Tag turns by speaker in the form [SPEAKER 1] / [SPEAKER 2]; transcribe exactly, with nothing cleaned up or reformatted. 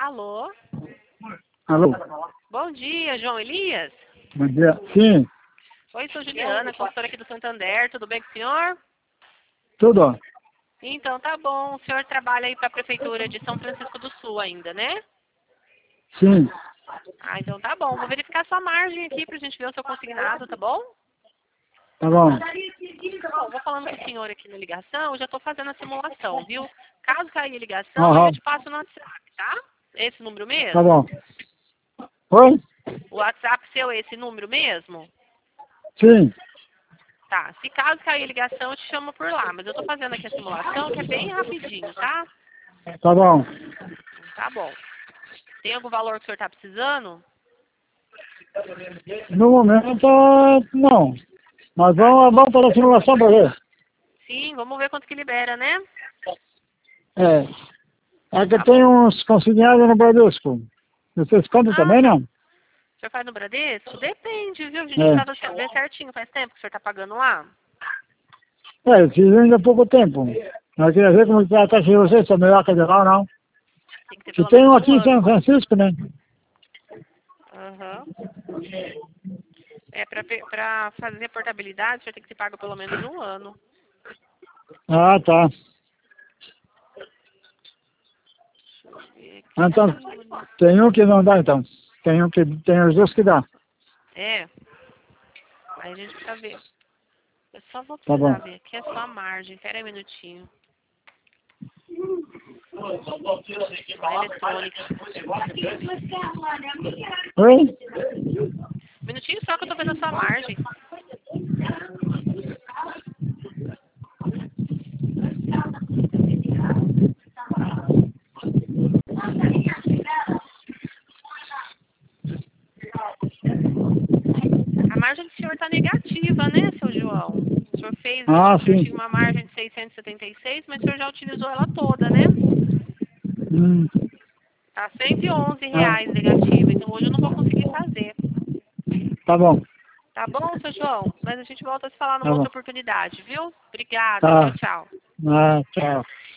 [SPEAKER 1] Alô?
[SPEAKER 2] Alô?
[SPEAKER 1] Bom dia, João Elias?
[SPEAKER 2] Bom dia. Sim,
[SPEAKER 1] Oi, sou Juliana, consultora aqui do Santander. Tudo bem com o senhor?
[SPEAKER 2] tudo.
[SPEAKER 1] Então, tá bom. O senhor trabalha aí para a Prefeitura de São Francisco do Sul ainda, né?
[SPEAKER 2] Sim,
[SPEAKER 1] Ah, então tá bom. Vou verificar sua margem aqui pra gente ver o seu consignado, tá bom?
[SPEAKER 2] tá bom.
[SPEAKER 1] Bom, vou falando com o senhor aqui na ligação, eu já tô fazendo a simulação, viu? Caso cair a ligação,
[SPEAKER 2] Aham.
[SPEAKER 1] eu te passo no WhatsApp, tá? Esse número
[SPEAKER 2] Tá
[SPEAKER 1] mesmo?
[SPEAKER 2] bom. Oi?
[SPEAKER 1] O WhatsApp seu é esse número mesmo?
[SPEAKER 2] Sim,
[SPEAKER 1] Tá. Se caso cair a ligação, eu te chamo por lá. Mas eu tô fazendo aqui a simulação, que é bem rapidinho, tá?
[SPEAKER 2] tá bom.
[SPEAKER 1] Tá bom. Tem algum valor que o senhor tá precisando?
[SPEAKER 2] No momento, não. Mas vamos, vamos para a simulação para ver.
[SPEAKER 1] Sim, vamos ver quanto que libera, né?
[SPEAKER 2] É. É que
[SPEAKER 1] Tá
[SPEAKER 2] tem
[SPEAKER 1] bom.
[SPEAKER 2] uns consignados no Bradesco. Vocês contam
[SPEAKER 1] Ah,
[SPEAKER 2] também, não?
[SPEAKER 1] o senhor faz no Bradesco? Depende, viu? A gente
[SPEAKER 2] É.
[SPEAKER 1] precisa ver certinho. Faz tempo que o senhor tá pagando lá?
[SPEAKER 2] É, fiz ainda há pouco tempo. Eu queria ver como está a taxa de vocês, se é melhor que a de lá ou não.
[SPEAKER 1] Tem que ter
[SPEAKER 2] Se
[SPEAKER 1] pelo
[SPEAKER 2] tem um
[SPEAKER 1] menos
[SPEAKER 2] aqui
[SPEAKER 1] um
[SPEAKER 2] em São
[SPEAKER 1] ano.
[SPEAKER 2] Francisco, né?
[SPEAKER 1] Aham. É, pra, pe- pra fazer a portabilidade, o senhor tem que ser pago pelo menos um ano.
[SPEAKER 2] Ah, tá.
[SPEAKER 1] Deixa eu ver aqui.
[SPEAKER 2] Ah, então, tem um que não dá, então. Tem um que tem os dois que dá.
[SPEAKER 1] É. Aí a gente precisa ver. Eu só vou
[SPEAKER 2] Tá bom.
[SPEAKER 1] precisar ver aqui a sua margem. Pera aí um minutinho. A eletrônica.
[SPEAKER 2] Oi?
[SPEAKER 1] Minutinho só que eu tô vendo a sua margem. A margem do senhor tá negativa, né, seu João? O senhor fez ali,
[SPEAKER 2] Ah,
[SPEAKER 1] o senhor
[SPEAKER 2] sim.
[SPEAKER 1] tinha uma margem de seiscentos e setenta e seis, mas o senhor já utilizou ela toda, né?
[SPEAKER 2] Hum.
[SPEAKER 1] Tá cento e onze
[SPEAKER 2] Ah,
[SPEAKER 1] reais negativa, então hoje eu não vou conseguir fazer.
[SPEAKER 2] tá bom.
[SPEAKER 1] Tá bom, seu João? Mas a gente volta a se falar numa
[SPEAKER 2] Tá bom.
[SPEAKER 1] outra oportunidade, viu? Obrigada, tchau,
[SPEAKER 2] Tá.
[SPEAKER 1] tchau.
[SPEAKER 2] Ah, tchau.